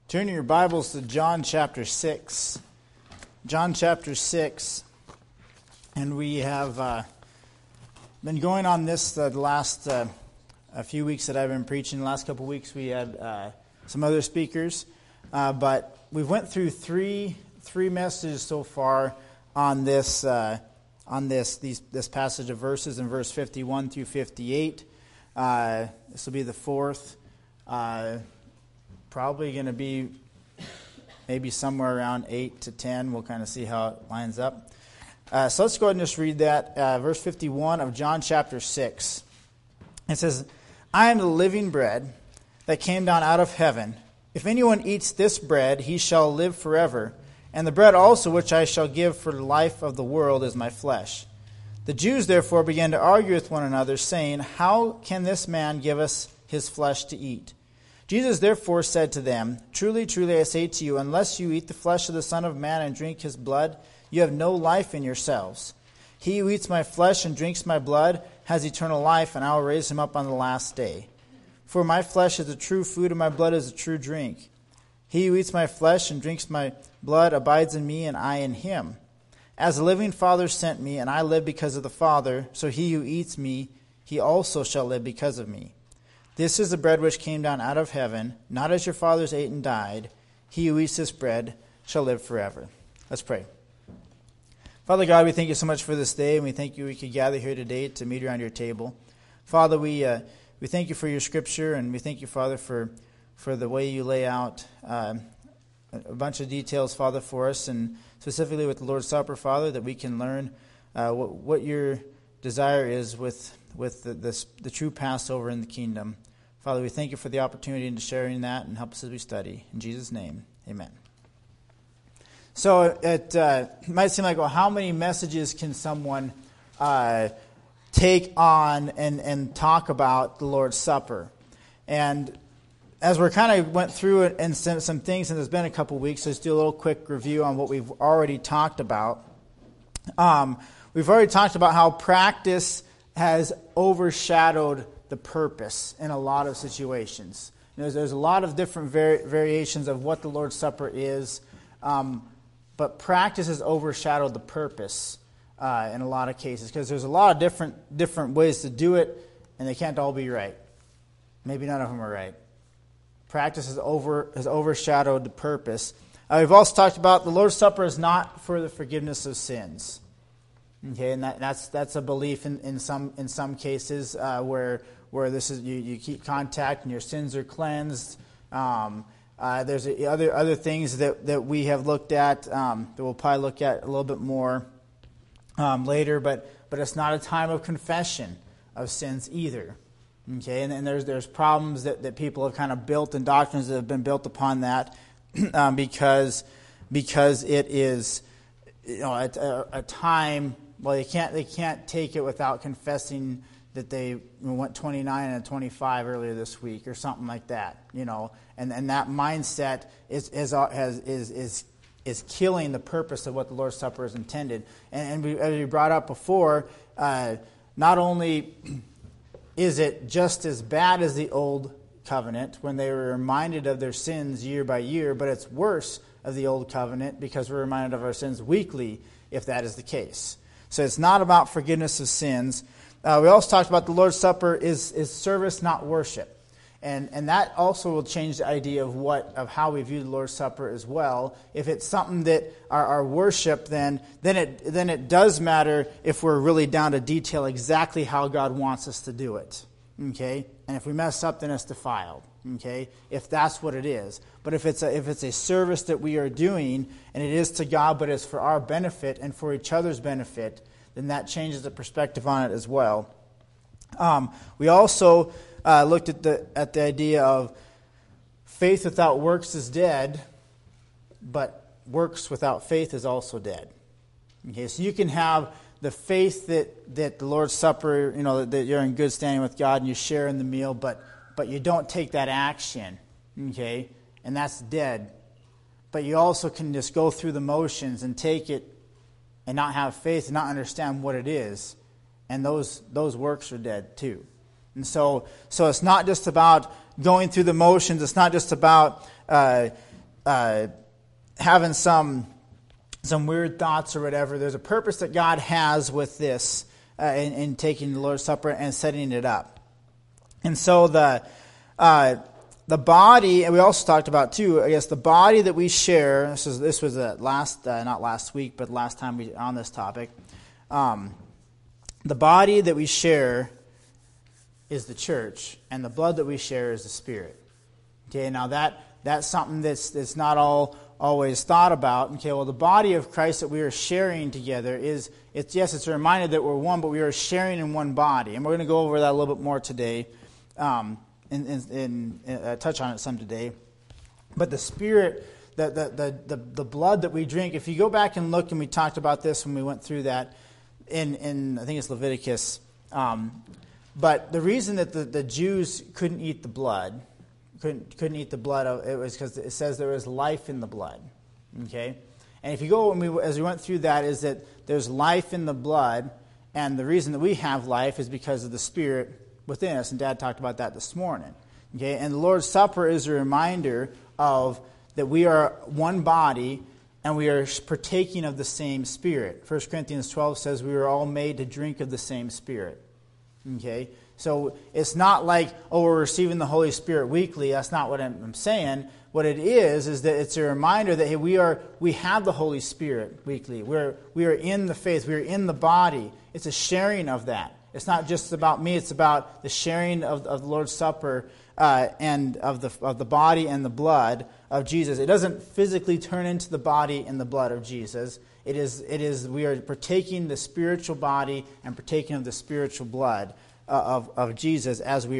Turn your Bibles to John chapter 6. John chapter 6. And we have been going on this the last a few weeks that I've been preaching. The last couple of weeks we had some other speakers. But we went through three messages so far on this passage of verses in verse 51 through 58. This will be the fourth. Probably going to be maybe somewhere around 8 to 10. We'll kind of see how it lines up. So let's go ahead and just read that. Verse 51 of John chapter 6. It says, I am the living bread that came down out of heaven. If anyone eats this bread, he shall live forever. And the bread also which I shall give for the life of the world is my flesh. The Jews therefore began to argue with one another, saying, How can this man give us his flesh to eat? Jesus therefore said to them, Truly, truly, I say to you, unless you eat the flesh of the Son of Man and drink his blood, you have no life in yourselves. He who eats my flesh and drinks my blood has eternal life, and I will raise him up on the last day. For my flesh is the true food, and my blood is the true drink. He who eats my flesh and drinks my blood abides in me, and I in him. As the living Father sent me, and I live because of the Father, so he who eats me, he also shall live because of me. This is the bread which came down out of heaven, not as your fathers ate and died. He who eats this bread shall live forever. Let's pray. Father God, we thank you so much for this day, and we thank you we could gather here today to meet around your table. Father, we thank you for your scripture, and we thank you, Father, for the way you lay out a bunch of details, Father, for us, and specifically with the Lord's Supper, Father, that we can learn what your desire is with the true Passover in the kingdom. Father, we thank you for the opportunity into sharing that, and help us as we study. In Jesus' name, amen. So it might seem like, well, how many messages can someone take on and talk about the Lord's Supper? And as we're kind of went through it and some things, and there's been a couple weeks, so let's do a little quick review on what we've already talked about. We've already talked about how practice has overshadowed the purpose in a lot of situations. There's a lot of different variations of what the Lord's Supper is, but practice has overshadowed the purpose in a lot of cases, because there's a lot of different ways to do it, and they can't all be right. Maybe none of them are right. Practice has overshadowed the purpose. We've also talked about the Lord's Supper is not for the forgiveness of sins. Okay, and that's a belief in some cases where this is you keep contact and your sins are cleansed. There's other things that we have looked at that we'll probably look at a little bit more later, but it's not a time of confession of sins either. Okay, and there's problems that people have kind of built, and doctrines that have been built upon that because it is a time. Well, they can't take it without confessing that they went 29 and 25 earlier this week or something like that, and that mindset is killing the purpose of what the Lord's Supper is intended. And as we brought up before, not only is it just as bad as the old covenant when they were reminded of their sins year by year, but it's worse of the old covenant because we're reminded of our sins weekly if that is the case. So it's not about forgiveness of sins. We also talked about the Lord's Supper is service, not worship. And that also will change the idea of how we view the Lord's Supper as well. If it's something that our worship, then it does matter if we're really down to detail exactly how God wants us to do it. Okay? And if we mess up, then it's defiled. Okay? If that's what it is. But if it's a service that we are doing, and it is to God, but it's for our benefit and for each other's benefit, then that changes the perspective on it as well. We also looked at the idea of faith without works is dead, but works without faith is also dead. Okay, so you can have the faith that the Lord's Supper, that you're in good standing with God and you share in the meal, but you don't take that action, okay, and that's dead. But you also can just go through the motions and take it and not have faith and not understand what it is, and those works are dead too. And so it's not just about going through the motions. It's not just about having some weird thoughts or whatever. There's a purpose that God has with this in taking the Lord's Supper and setting it up. And so the body, and we also talked about too, I guess the body that we share. This was not last week, but last time we on this topic. The body that we share is the church, and the blood that we share is the Spirit. Okay, now that's something that's not always thought about. Okay, well, the body of Christ that we are sharing together it's a reminder that we're one, but we are sharing in one body, and we're going to go over that a little bit more today, and touch on it some today. But the Spirit, the blood that we drink, if you go back and look, and we talked about this when we went through that in I think it's Leviticus, but the reason that the Jews couldn't eat the blood. Couldn't eat the blood. It was because it says there is life in the blood. Okay, and if you go as we went through that, is that there's life in the blood, and the reason that we have life is because of the Spirit within us. And Dad talked about that this morning. Okay, and the Lord's Supper is a reminder of that we are one body and we are partaking of the same Spirit. 1 Corinthians 12 says we are all made to drink of the same Spirit. Okay. So it's not like, we're receiving the Holy Spirit weekly. That's not what I'm saying. What it is that it's a reminder that, hey, we have the Holy Spirit weekly. We are in the faith. We are in the body. It's a sharing of that. It's not just about me. It's about the sharing of the Lord's Supper and of the body and the blood of Jesus. It doesn't physically turn into the body and the blood of Jesus. It is we are partaking the spiritual body and partaking of the spiritual blood of Jesus as we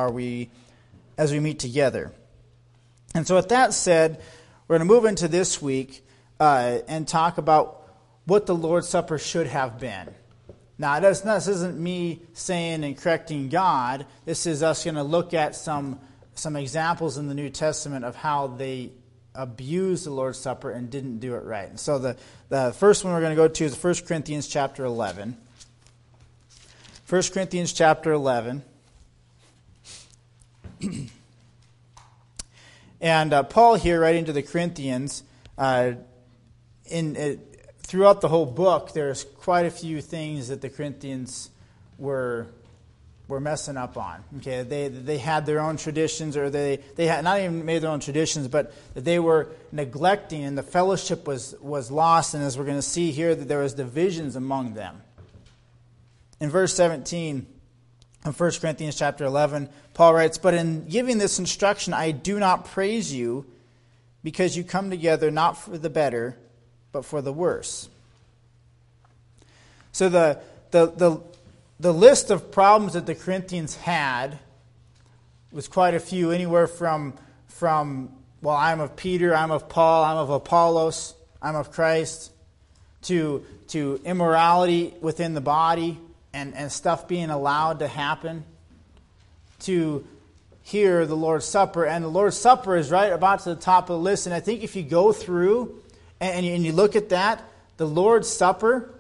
meet together. And so with that said, we're going to move into this week and talk about what the Lord's Supper should have been. Now, this isn't me saying and correcting God. This is us going to look at some examples in the New Testament of how they abused the Lord's Supper and didn't do it right. And so the first one we're going to go to is 1 Corinthians chapter 11. 1 Corinthians chapter 11. And Paul here, writing to the Corinthians, throughout the whole book, there's quite a few things that the Corinthians were messing up on. Okay, they had their own traditions, or they had not even made their own traditions, but that they were neglecting, and the fellowship was lost. And as we're going to see here, that there was divisions among them. In verse 17 of 1 Corinthians chapter 11, Paul writes, "But in giving this instruction, I do not praise you, because you come together not for the better, but for the worse." So the list of problems that the Corinthians had was quite a few, anywhere from I'm of Peter, I'm of Paul, I'm of Apollos, I'm of Christ, to immorality within the body, and stuff being allowed to happen, to here the Lord's Supper. And the Lord's Supper is right about to the top of the list. And I think if you go through and you look at that, the Lord's Supper,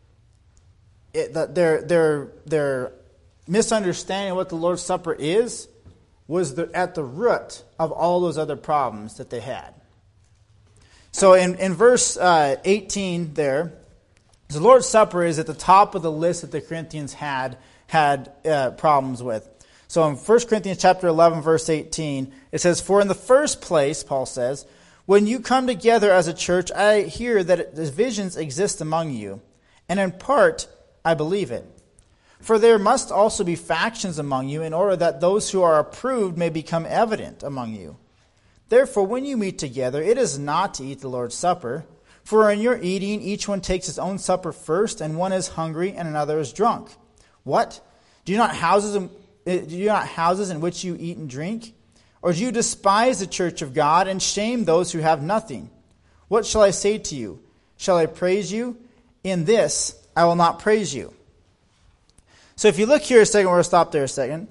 their misunderstanding of what the Lord's Supper was at the root of all those other problems that they had. So in verse 18 there, the Lord's Supper is at the top of the list that the Corinthians had problems with. So in 1 Corinthians chapter 11, verse 18, it says, "For in the first place," Paul says, "when you come together as a church, I hear that divisions exist among you, and in part I believe it. For there must also be factions among you, in order that those who are approved may become evident among you. Therefore, when you meet together, it is not to eat the Lord's Supper. For in your eating, each one takes his own supper first, and one is hungry and another is drunk. What? Do you not houses in which you eat and drink? Or do you despise the church of God and shame those who have nothing? What shall I say to you? Shall I praise you? In this I will not praise you." So if you look here a second, we're going to stop there a second.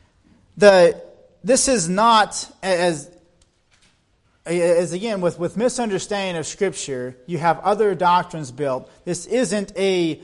This is not as again, with misunderstanding of Scripture, you have other doctrines built. This isn't a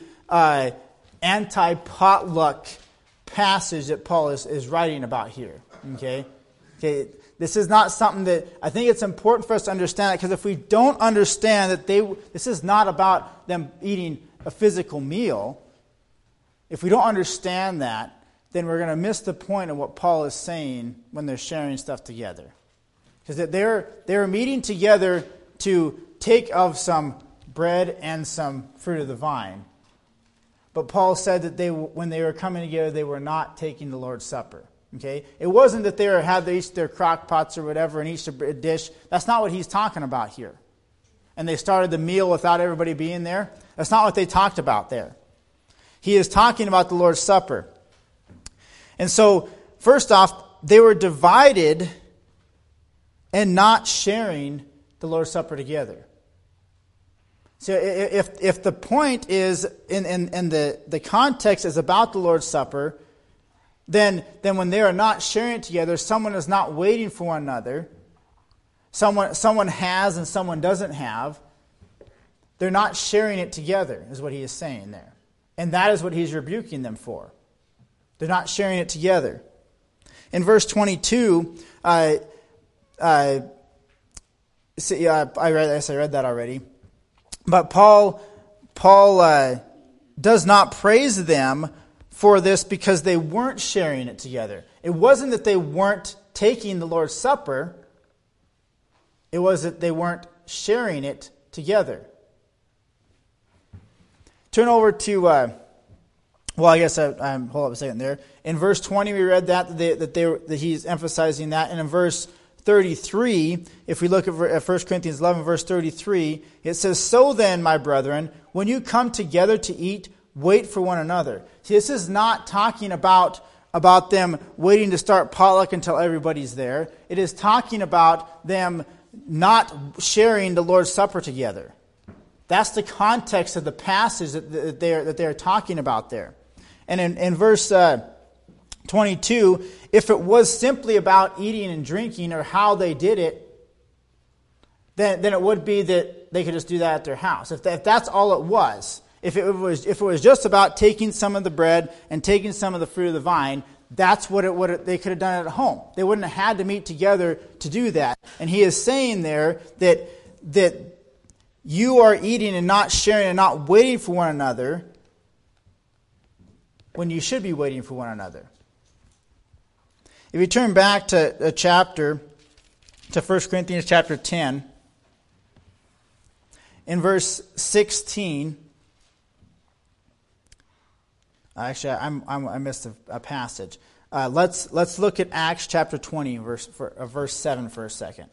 anti-potluck passage that Paul is writing about here. Okay, This is not something that, I think it's important for us to understand, because if we don't understand that this is not about them eating a physical meal, if we don't understand that, then we're going to miss the point of what Paul is saying when they're sharing stuff together. Because they're meeting together to take of some bread and some fruit of the vine. But Paul said that when they were coming together, they were not taking the Lord's Supper. Okay? It wasn't that they had each their crock pots or whatever and each a dish. That's not what he's talking about here. And they started the meal without everybody being there. That's not what they talked about there. He is talking about the Lord's Supper. And so, first off, they were divided and not sharing the Lord's Supper together. So if the point is, in the context is about the Lord's Supper, then when they are not sharing it together, someone is not waiting for one another. Someone has and someone doesn't have. They're not sharing it together, is what he is saying there. And that is what he's rebuking them for. They're not sharing it together. In verse 22, I read that already. But Paul does not praise them for this because they weren't sharing it together. It wasn't that they weren't taking the Lord's Supper. It was that they weren't sharing it together. Turn over to, hold up a second there. In verse 20 we read that he's emphasizing that. And in verse 33, if we look at 1 Corinthians 11, verse 33, it says, "So then, my brethren, when you come together to eat, wait for one another." See, this is not talking about them waiting to start potluck until everybody's there. It is talking about them not sharing the Lord's Supper together. That's the context of the passage that they're talking about there. And in verse 22, if it was simply about eating and drinking or how they did it, then it would be that they could just do that at their house. If that's all it was, if it was just about taking some of the bread and taking some of the fruit of the vine, that's what they could have done at home. They wouldn't have had to meet together to do that. And he is saying there that you are eating and not sharing and not waiting for one another when you should be waiting for one another. If you turn back to a chapter, to 1 Corinthians chapter 10, in verse 16, actually, I missed a passage. Let's look at Acts chapter 20, verse 7 for a second.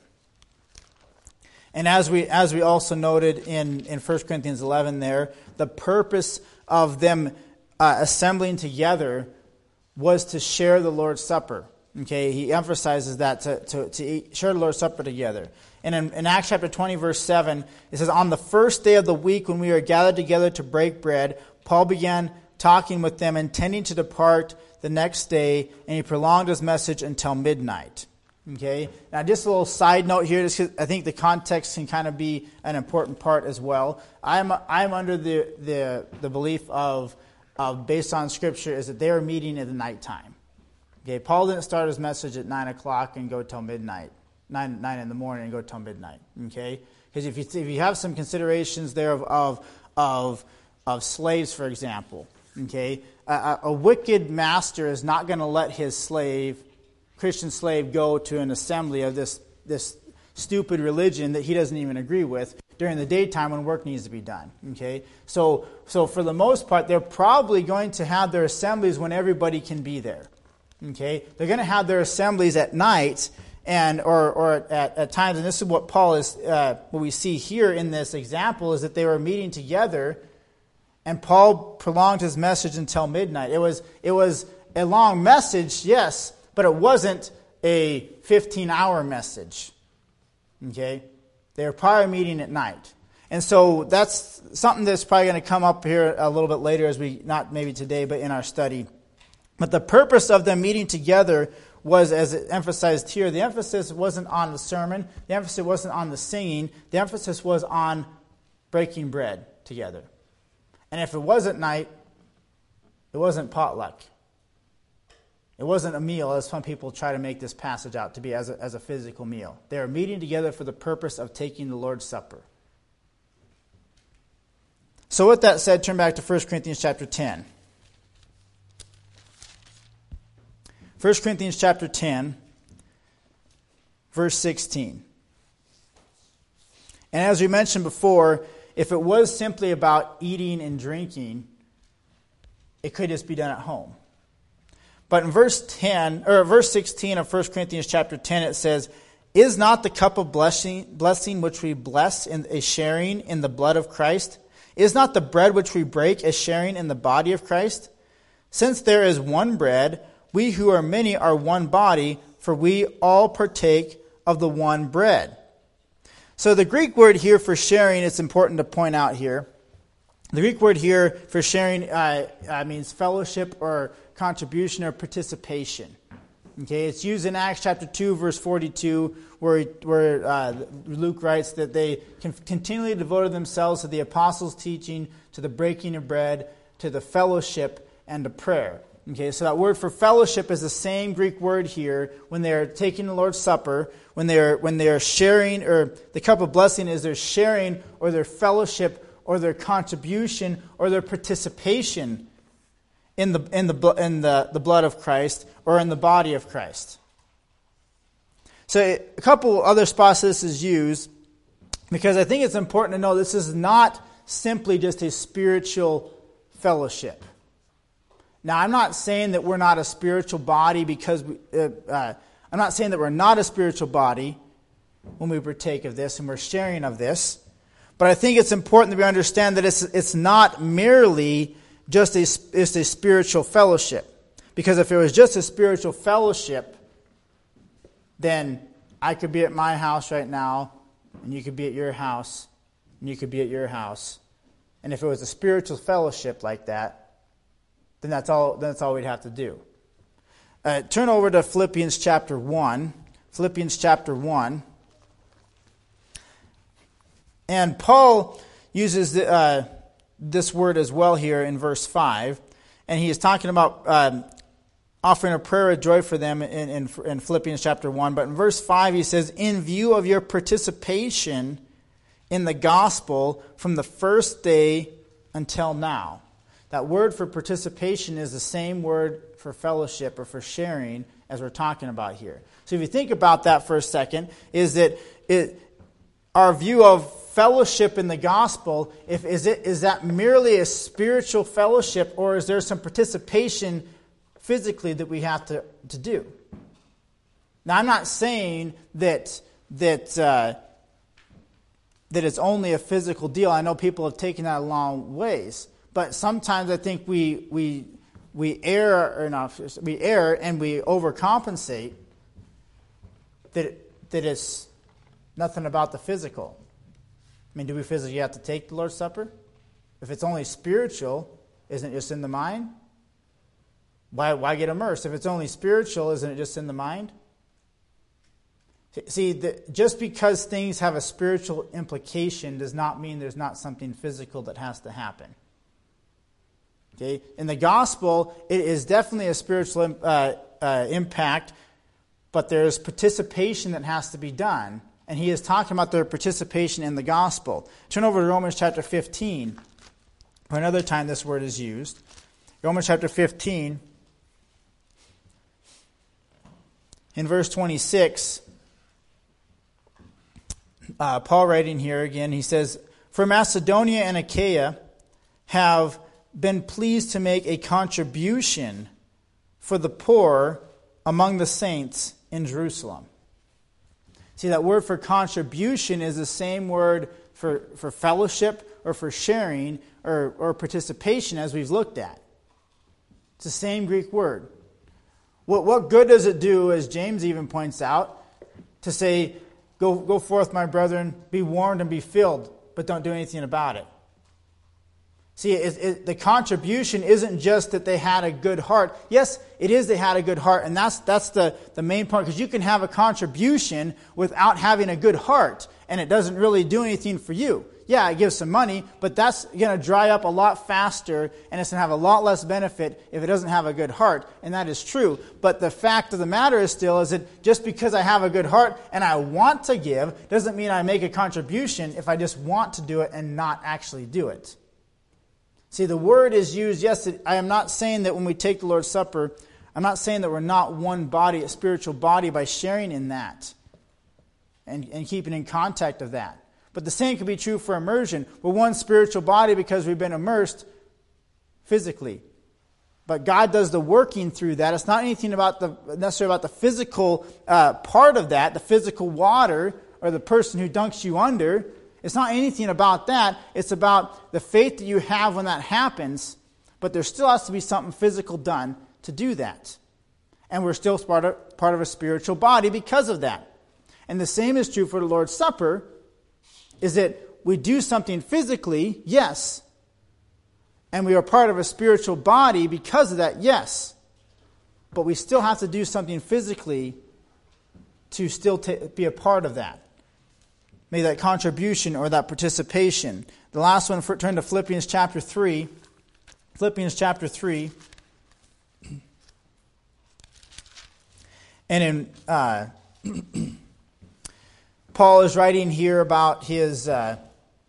And as we also noted in 1 Corinthians 11 there, the purpose of them assembling together was to share the Lord's Supper. Okay, he emphasizes that to share the Lord's Supper together. And in Acts chapter 20, verse 7, it says, "On the first day of the week when we were gathered together to break bread, Paul began talking with them, intending to depart the next day, and he prolonged his message until midnight." Okay, now just a little side note here, just 'cause I think the context can kind of be an important part as well. I'm under the belief of based on Scripture, is that they were meeting at the nighttime. Okay, Paul didn't start his message at 9 o'clock and go till midnight, 9 in the morning and go till midnight. Okay, because if you have some considerations there of slaves, for example, okay, a wicked master is not going to let his Christian slave, go to an assembly of this stupid religion that he doesn't even agree with during the daytime when work needs to be done. Okay, so for the most part, they're probably going to have their assemblies when everybody can be there. Okay, they're going to have their assemblies at night or at times, and this is what Paul is. What we see here in this example is that they were meeting together, and Paul prolonged his message until midnight. It was a long message, yes, but it wasn't a 15-hour message. Okay, they were probably meeting at night, and so that's something that's probably going to come up here a little bit later, not maybe today, but in our study. But the purpose of them meeting together was, as it emphasized here, the emphasis wasn't on the sermon, the emphasis wasn't on the singing, the emphasis was on breaking bread together. And if it was at night, it wasn't potluck. It wasn't a meal, as some people try to make this passage out to be, as a physical meal. They are meeting together for the purpose of taking the Lord's Supper. So with that said, turn back to 1 Corinthians chapter 10. 1 Corinthians chapter 10, verse 16. And as we mentioned before, if it was simply about eating and drinking, it could just be done at home. But in verse 16 of 1 Corinthians chapter 10, it says, "Is not the cup of blessing which we bless in a sharing in the blood of Christ? Is not the bread which we break a sharing in the body of Christ? Since there is one bread, we who are many are one body, for we all partake of the one bread." So the Greek word here for sharing, it's important to point out here. The Greek word here for sharing means fellowship or contribution or participation. Okay, it's used in Acts chapter 2, verse 42, where Luke writes that they continually devoted themselves to the apostles' teaching, to the breaking of bread, to the fellowship, and to prayer. Okay, so that word for fellowship is the same Greek word here when they're taking the Lord's Supper, when they're sharing, or the cup of blessing is their sharing or their fellowship or their contribution or their participation in the blood of Christ or in the body of Christ. So a couple other spots this is used, because I think it's important to know this is not simply just a spiritual fellowship. Now, I'm not saying that we're not a spiritual body I'm not saying that we're not a spiritual body when we partake of this and we're sharing of this. But I think it's important that we understand that it's not merely just a spiritual fellowship. Because if it was just a spiritual fellowship, then I could be at my house right now, and you could be at your house, and you could be at your house. And if it was a spiritual fellowship like that, then that's all we'd have to do. Turn over to Philippians chapter 1. Philippians chapter 1. And Paul uses this word as well here in verse 5. And he is talking about offering a prayer of joy for them in Philippians chapter 1. But in verse 5 he says, "In view of your participation in the gospel from the first day until now." That word for participation is the same word for fellowship or for sharing as we're talking about here. So if you think about that for a second, is that our view of fellowship in the gospel, is that merely a spiritual fellowship, or is there some participation physically that we have to do? Now, I'm not saying that it's only a physical deal. I know people have taken that a long ways, but sometimes I think we err and we overcompensate that it's nothing about the physical. I mean, do we physically have to take the Lord's Supper? If it's only spiritual, isn't it just in the mind? Why get immersed? If it's only spiritual, isn't it just in the mind? See, just because things have a spiritual implication does not mean there's not something physical that has to happen. Okay? In the gospel, it is definitely a spiritual impact, but there's participation that has to be done. And he is talking about their participation in the gospel. Turn over to Romans chapter 15. For another time this word is used. Romans chapter 15. In verse 26, Paul writing here again, he says, "For Macedonia and Achaia have been pleased to make a contribution for the poor among the saints in Jerusalem." See, that word for contribution is the same word for fellowship or for sharing or participation as we've looked at. It's the same Greek word. What good does it do, as James even points out, to say, go forth, my brethren, be warned and be filled, but don't do anything about it? See, the contribution isn't just that they had a good heart. Yes, it is they had a good heart, and that's the main point, because you can have a contribution without having a good heart, and it doesn't really do anything for you. Yeah, it gives some money, but that's going to dry up a lot faster, and it's going to have a lot less benefit if it doesn't have a good heart, and that is true. But the fact of the matter is still is that just because I have a good heart and I want to give doesn't mean I make a contribution if I just want to do it and not actually do it. See, the word is used, yes, I am not saying that when we take the Lord's Supper, I'm not saying that we're not one body, a spiritual body, by sharing in that and keeping in contact of that. But the same could be true for immersion. We're one spiritual body because we've been immersed physically. But God does the working through that. It's not anything necessarily about the physical part of that, the physical water or the person who dunks you under. It's not anything about that. It's about the faith that you have when that happens. But there still has to be something physical done to do that. And we're still part of a spiritual body because of that. And the same is true for the Lord's Supper, is that we do something physically, yes. And we are part of a spiritual body because of that, yes. But we still have to do something physically to still be a part of that. Maybe that contribution or that participation. The last one, turn to Philippians chapter 3. Philippians chapter 3. And in Paul is writing here about the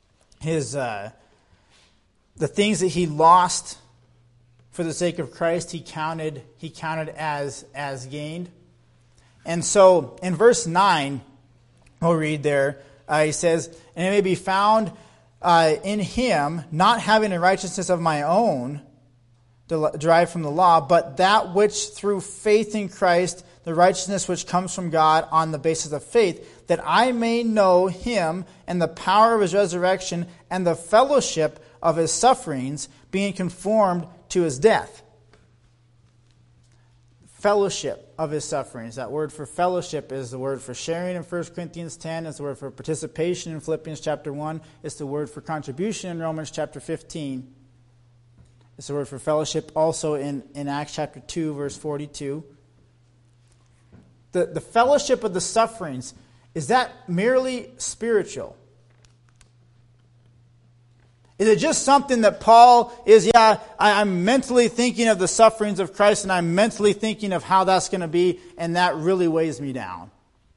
things that he lost for the sake of Christ. He counted as gained. And so in verse 9, we'll read there. He says, "And it may be found in him, not having a righteousness of my own derived from the law, but that which through faith in Christ, the righteousness which comes from God on the basis of faith, that I may know him and the power of his resurrection and the fellowship of his sufferings, being conformed to his death." Fellowship of his sufferings. That word for fellowship is the word for sharing in 1 Corinthians 10. It's the word for participation in Philippians chapter 1. It's the word for contribution in Romans chapter 15. It's the word for fellowship also in Acts chapter 2, verse 42. The fellowship of the sufferings, is that merely spiritual? Is it just something that Paul is, I'm mentally thinking of the sufferings of Christ and I'm mentally thinking of how that's going to be, and that really weighs me down?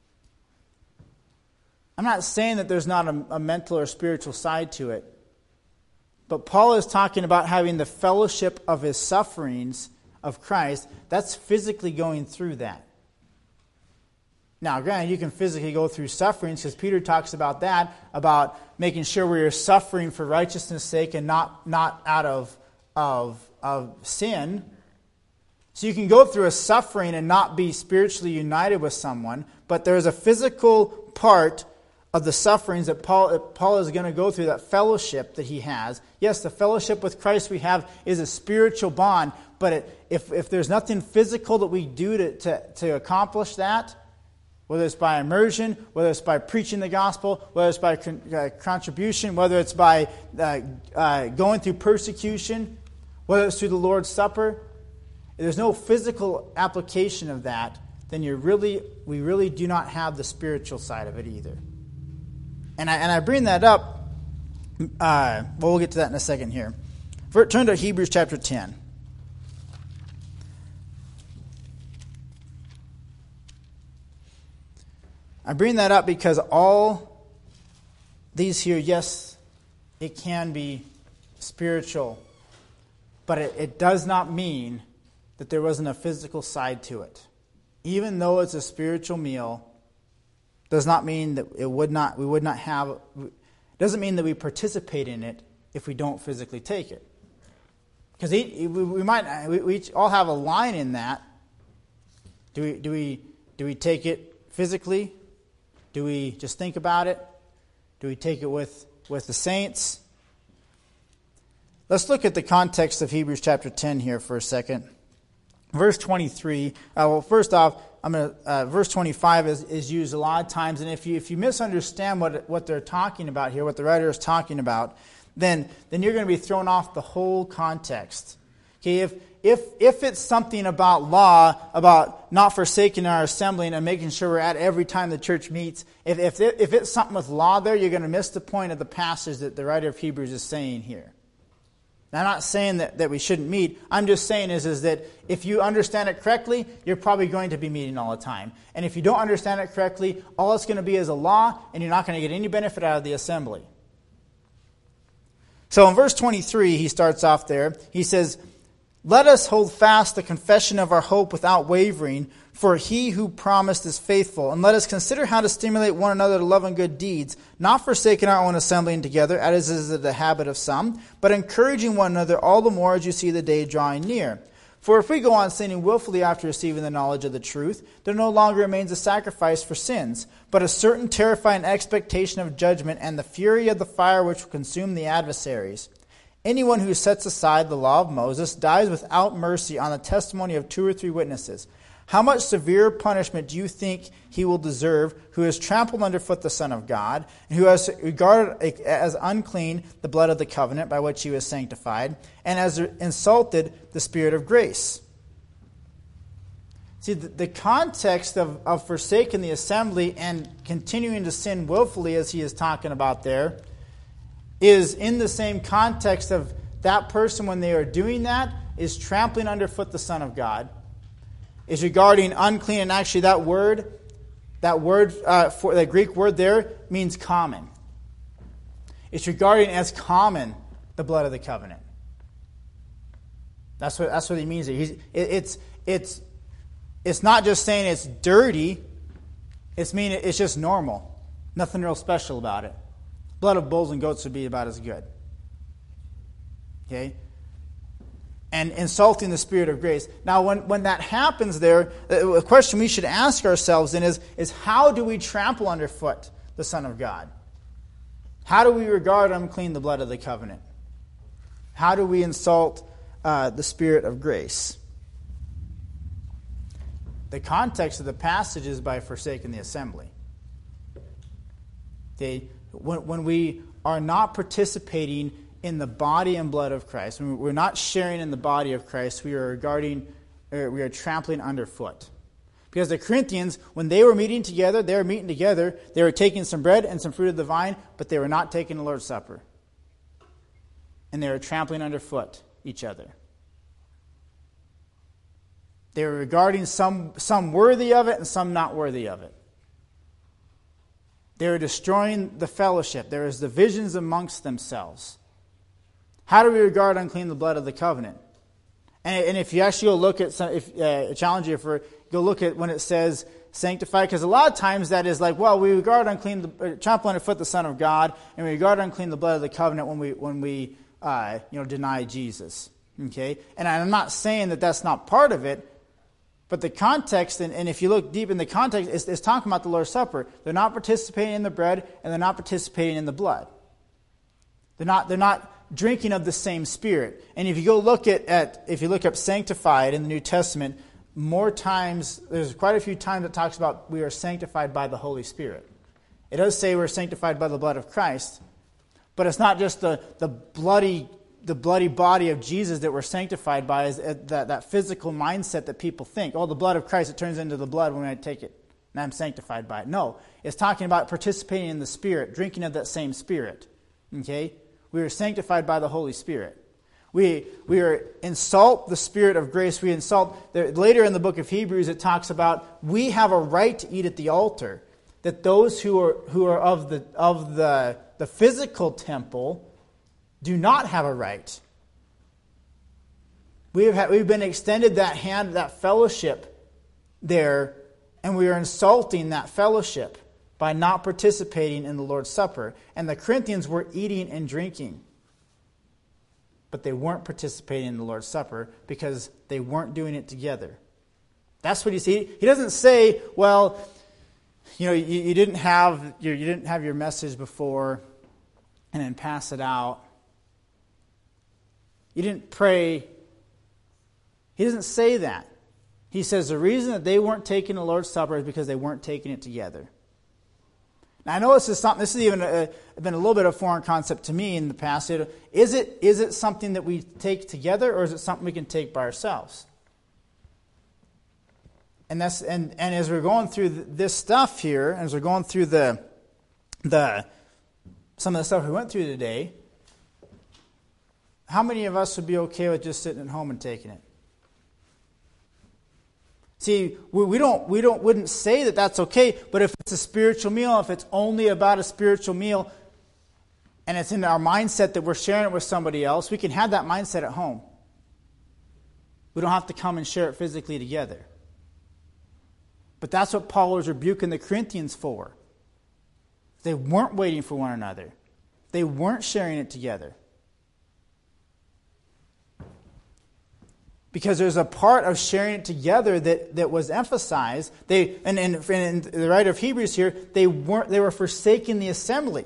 I'm not saying that there's not a mental or spiritual side to it. But Paul is talking about having the fellowship of his sufferings of Christ. That's physically going through that. Now, granted, you can physically go through sufferings because Peter talks about that, about making sure we are suffering for righteousness' sake and not out of sin. So you can go through a suffering and not be spiritually united with someone, but there is a physical part of the sufferings that Paul is going to go through, that fellowship that he has. Yes, the fellowship with Christ we have is a spiritual bond, but if there's nothing physical that we do to accomplish that, whether it's by immersion, whether it's by preaching the gospel, whether it's by contribution, whether it's by going through persecution, whether it's through the Lord's Supper, if there's no physical application of that, then we really do not have the spiritual side of it either. And I bring that up, we'll get to that in a second here. Turn to Hebrews chapter 10. I bring that up because all these here, yes, it can be spiritual, but it does not mean that there wasn't a physical side to it. Even though it's a spiritual meal, does not mean that doesn't mean that we participate in it if we don't physically take it. Because we all have a line in that. Do we take it physically? Do we just think about it? Do we take it with the saints? Let's look at the context of Hebrews chapter 10 here for a second. Verse 23. First off, verse 25 is used a lot of times, and if you misunderstand what they're talking about here, what the writer is talking about, then you're going to be thrown off the whole context. Okay, if it's something about law, about not forsaking our assembling and making sure we're at every time the church meets, if it's something with law there, you're going to miss the point of the passage that the writer of Hebrews is saying here. Now, I'm not saying that we shouldn't meet. I'm just saying is that if you understand it correctly, you're probably going to be meeting all the time. And if you don't understand it correctly, all it's going to be is a law, and you're not going to get any benefit out of the assembly. So in verse 23, he starts off there. He says, "Let us hold fast the confession of our hope without wavering, for he who promised is faithful. And let us consider how to stimulate one another to love and good deeds, not forsaking our own assembling together, as is the habit of some, but encouraging one another all the more as you see the day drawing near. For if we go on sinning willfully after receiving the knowledge of the truth, there no longer remains a sacrifice for sins, but a certain terrifying expectation of judgment and the fury of the fire which will consume the adversaries. Anyone who sets aside the law of Moses dies without mercy on the testimony of 2 or 3 witnesses. How much severer punishment do you think he will deserve who has trampled underfoot the Son of God, and who has regarded as unclean the blood of the covenant by which he was sanctified, and has insulted the Spirit of grace?" See, the context of forsaking the assembly and continuing to sin willfully, as he is talking about there, is in the same context of that person, when they are doing that, is trampling underfoot the Son of God, is regarding unclean, and actually that Greek word there means common. It's regarding as common the blood of the covenant. That's what he means here. It's not just saying it's dirty. It's just normal. Nothing real special about it. Blood of bulls and goats would be about as good. Okay? And insulting the Spirit of grace. Now, when that happens there, a question we should ask ourselves then is how do we trample underfoot the Son of God? How do we regard unclean the blood of the covenant? How do we insult the Spirit of grace? The context of the passage is by forsaking the assembly. Okay? When we are not participating in the body and blood of Christ, when we're not sharing in the body of Christ, we are trampling underfoot. Because the Corinthians, when they were meeting together, they were taking some bread and some fruit of the vine, but they were not taking the Lord's Supper. And they were trampling underfoot each other. They were regarding some worthy of it and some not worthy of it. They were destroying the fellowship. There was divisions amongst themselves. How do we regard unclean the blood of the covenant? And if you actually go look at I challenge you go look at when it says sanctify, because a lot of times that is like, well, we regard unclean, trample underfoot the Son of God, and we regard unclean the blood of the covenant when we deny Jesus. Okay, and I'm not saying that that's not part of it, but the context, and if you look deep in the context, is talking about the Lord's Supper. They're not participating in the bread, and they're not participating in the blood. They're not drinking of the same Spirit. And if you go look if you look up sanctified in the New Testament, more times, there's quite a few times it talks about we are sanctified by the Holy Spirit. It does say we're sanctified by the blood of Christ, but it's not just the bloody body of Jesus that we're sanctified by, is that physical mindset that people think, oh, the blood of Christ, it turns into the blood when I take it, and I'm sanctified by it. No, it's talking about participating in the Spirit, drinking of that same Spirit. Okay? We are sanctified by the Holy Spirit. We insult the Spirit of grace. We insult, later in the book of Hebrews, it talks about we have a right to eat at the altar, that those who are of the physical temple do not have a right. We've been extended that hand, that fellowship there, and we are insulting that fellowship by not participating in the Lord's Supper. And the Corinthians were eating and drinking, but they weren't participating in the Lord's Supper because they weren't doing it together. That's what he says. He doesn't say, well, you didn't have your message before and then pass it out. You didn't pray. He doesn't say that. He says the reason that they weren't taking the Lord's Supper is because they weren't taking it together. Now, I know this is even been a little bit of a foreign concept to me in the past. Is it something that we take together, or is it something we can take by ourselves? And as we're going through this stuff here, as we're going through some of the stuff we went through today, how many of us would be okay with just sitting at home and taking it? See, we wouldn't say that that's okay, but if it's a spiritual meal, if it's only about a spiritual meal, and it's in our mindset that we're sharing it with somebody else, we can have that mindset at home. We don't have to come and share it physically together. But that's what Paul was rebuking the Corinthians for. They weren't waiting for one another. They weren't sharing it together. Because there's a part of sharing it together that was emphasized. And the writer of Hebrews here, they were forsaking the assembly.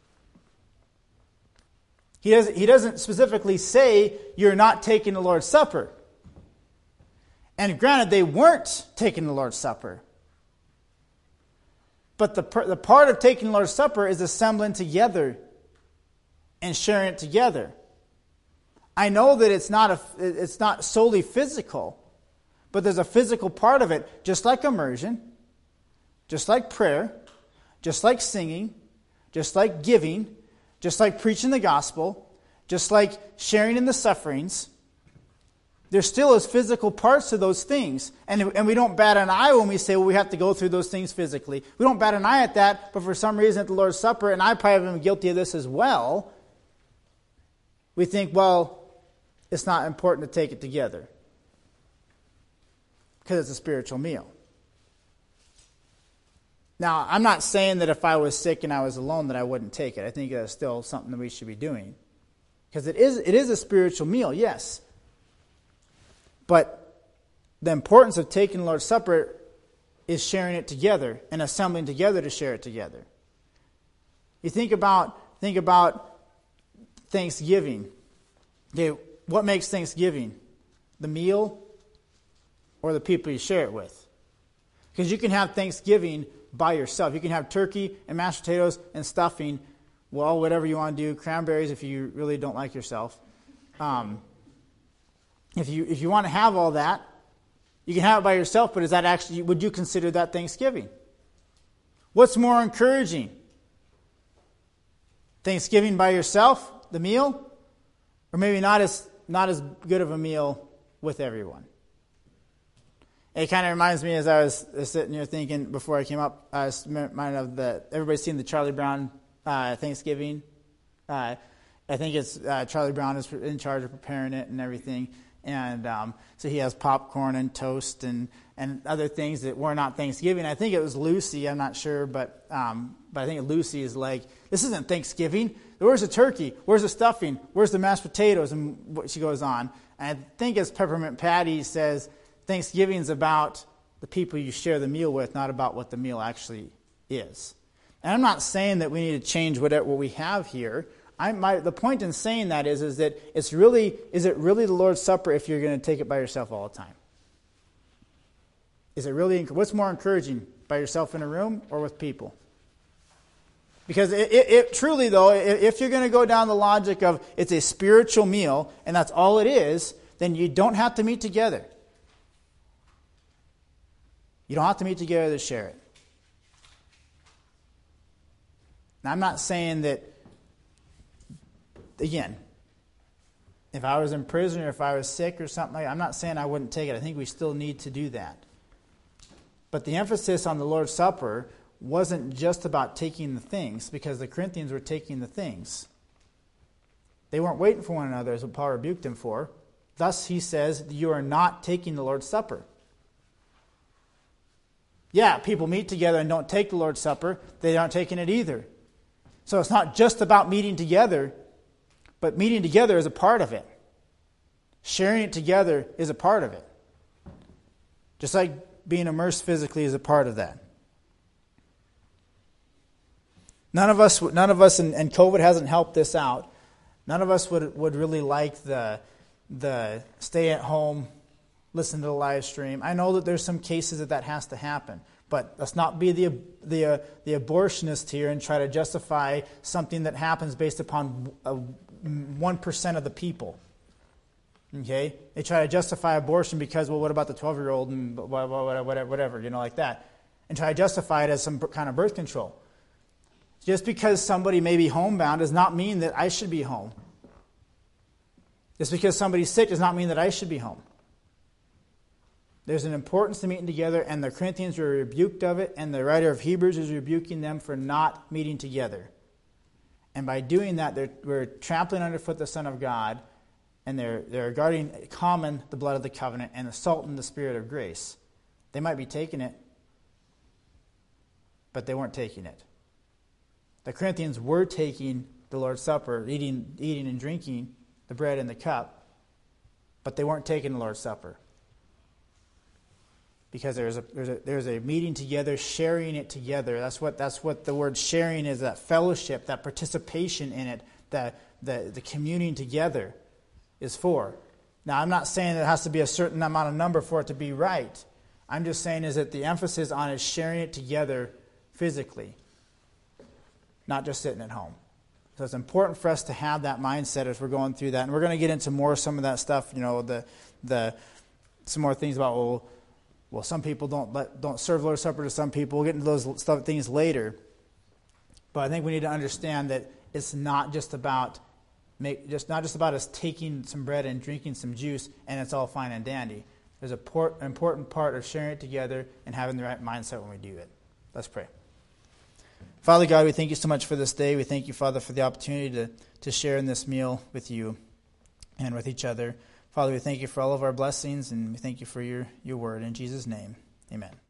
He doesn't specifically say you're not taking the Lord's Supper. And granted, they weren't taking the Lord's Supper. But the part of taking the Lord's Supper is assembling together and sharing it together. I know that it's not solely physical, but there's a physical part of it, just like immersion, just like prayer, just like singing, just like giving, just like preaching the gospel, just like sharing in the sufferings. There still is physical parts to those things. And we don't bat an eye when we say, well, we have to go through those things physically. We don't bat an eye at that, but for some reason at the Lord's Supper, and I probably have been guilty of this as well, we think, well, it's not important to take it together because it's a spiritual meal. Now, I'm not saying that if I was sick and I was alone that I wouldn't take it. I think that's still something that we should be doing. Because it is a spiritual meal, yes. But the importance of taking the Lord's Supper is sharing it together and assembling together to share it together. You think about Thanksgiving. Okay, what makes Thanksgiving? The meal or the people you share it with? Because you can have Thanksgiving by yourself. You can have turkey and mashed potatoes and stuffing. Well, whatever you want to do. Cranberries if you really don't like yourself. If you want to have all that, you can have it by yourself, but is that actually, would you consider that Thanksgiving? What's more encouraging? Thanksgiving by yourself, the meal? Or maybe not as good of a meal with everyone? It kind of reminds me, as I was sitting here thinking before I came up, I was reminded of everybody's seen the Charlie Brown Thanksgiving. I think it's Charlie Brown is in charge of preparing it and everything. And so he has popcorn and toast and other things that were not Thanksgiving. I think it was Lucy, I'm not sure, but I think Lucy is like, this isn't Thanksgiving. Where's the turkey? Where's the stuffing? Where's the mashed potatoes? And what she goes on. And I think as Peppermint Patty says, Thanksgiving is about the people you share the meal with, not about what the meal actually is. And I'm not saying that we need to change what we have here. The point in saying that is that is it really the Lord's Supper if you're going to take it by yourself all the time? Is it really, what's more encouraging, by yourself in a room or with people? Because it truly, though, if you're going to go down the logic of it's a spiritual meal and that's all it is, then you don't have to meet together. You don't have to meet together to share it. Now, I'm not saying that, again, if I was in prison or if I was sick or something like that, I'm not saying I wouldn't take it. I think we still need to do that. But the emphasis on the Lord's Supper wasn't just about taking the things, because the Corinthians were taking the things. They weren't waiting for one another, as what Paul rebuked them for. Thus, he says, you are not taking the Lord's Supper. Yeah, people meet together and don't take the Lord's Supper. They aren't taking it either. So it's not just about meeting together, but meeting together is a part of it. Sharing it together is a part of it. Just like being immersed physically is a part of that. None of us, and COVID hasn't helped this out, none of us would really like the stay at home, listen to the live stream. I know that there's some cases that has to happen. But let's not be the abortionist here and try to justify something that happens based upon 1% of the people. Okay? They try to justify abortion because, well, what about the 12-year-old and whatever, like that. And try to justify it as some kind of birth control. Just because somebody may be homebound does not mean that I should be home. Just because somebody's sick does not mean that I should be home. There's an importance to meeting together, and the Corinthians were rebuked of it, and the writer of Hebrews is rebuking them for not meeting together. And by doing that, we're trampling underfoot the Son of God, and they're regarding common the blood of the covenant and assaulting the Spirit of grace. They might be taking it, but they weren't taking it. The Corinthians were taking the Lord's Supper, eating and drinking the bread and the cup, but they weren't taking the Lord's Supper. Because there's a meeting together, sharing it together. That's what the word sharing is, that fellowship, that participation in it, the communing together is for. Now, I'm not saying it has to be a certain amount of number for it to be right. I'm just saying is that the emphasis on is sharing it together physically, not just sitting at home. So it's important for us to have that mindset as we're going through that. And we're going to get into some of that stuff, some more things about, well, some people don't serve Lord's Supper to some people. We'll get into those things later. But I think we need to understand that it's not just about us taking some bread and drinking some juice and it's all fine and dandy. There's an important part of sharing it together and having the right mindset when we do it. Let's pray. Father God, we thank you so much for this day. We thank you, Father, for the opportunity to share in this meal with you and with each other. Father, we thank you for all of our blessings, and we thank you for your word. In Jesus' name, amen.